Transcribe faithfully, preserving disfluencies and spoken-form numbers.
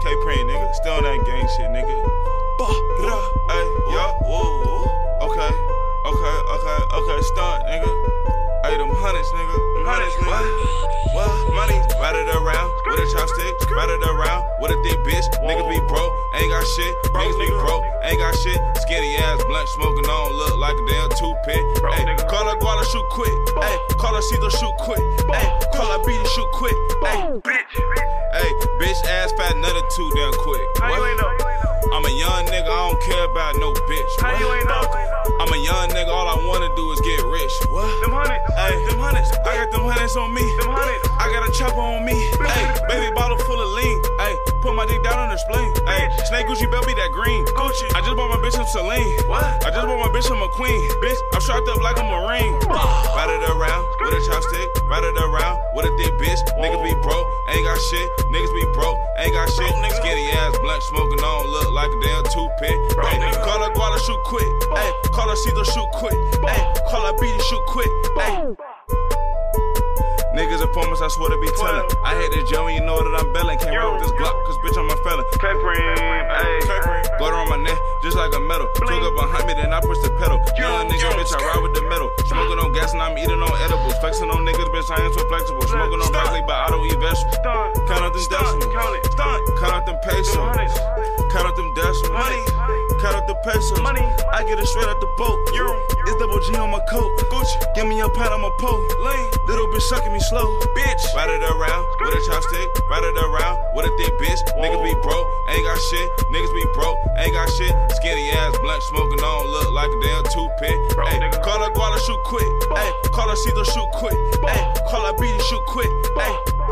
K-Print, nigga. Still on that gang shit, nigga. Hey, yo. Okay, okay, okay, okay. Stunt, nigga. Hey, them hundreds, nigga. Them hundreds, nigga. What? Money. Ride it around with a chopstick. Ride it around with a thick bitch. Niggas be broke, ain't got shit. Niggas be broke, ain't got shit. Skinny ass blunt smoking on, look like a damn toothpick. Hey, call her Guala, shoot quick. Hey, call her Caesar, shoot quick. Hey, call her Beatty, shoot quick. Hey, bitch. Hey, bitch ass fat nutted too damn quick. How you ain't know? I'm a young nigga, I don't care about no bitch. How you ain't know? I'm a young nigga, all I wanna do is get rich. What? Them hundreds. Hey, them hundreds. I got them hundreds on me. Them hundreds. I got a chopper on me. Hey, baby bottle full of lean. Hey, put my dick down on the spleen. Hey, Snake Gucci belt be that green. Gucci. I just bought my bitch some Celine. What? I just bought my bitch some McQueen. Bitch, I'm strapped up like a Marine. Ride it around with a chopstick. Ride it around with a thick bitch. Niggas be broke, ain't got shit. Niggas be broke, ain't got shit. Skinny ass blunt smoking on, look like a damn toothpick. Hey, call her Guala, shoot quick. Hey, call her Caesar, shoot quick. Hey, call her Beatty, shoot quick. Hey. Niggas informants, I swear to be telling. I hate this Joe and you know that I'm belling. Can't roll with this Glock, cause bitch I'm a felon. K-Print, ayy. Go around my neck, just like a metal. Took up behind me, then I push the pedal. Young nigga, bitch, I ride with the metal. Smoking on gas and I'm eating on edibles. Flexing on niggas, bitch, I ain't so flexible. Smoking on broccoli, but I don't eat vegetables. Count out them decimals. Count out them pesos. Count out them decimals. Money. Count out the pesos. Money. I get it straight out the boat. It's double G on my coat. Gucci. Give me a pint, I'ma pull. Little bitch sucking me slow. Bitch. Ride it around with a chopstick. Ride it around with a thick bitch. Niggas be broke, ain't got shit. Niggas be broke, ain't got shit. Skinny ass blunt smoking on, look like a damn toothpick. Hey, call her Guala, shoot quick. Hey, call her Caesar, shoot quick. Hey, call her Beatty, shoot quick. Hey.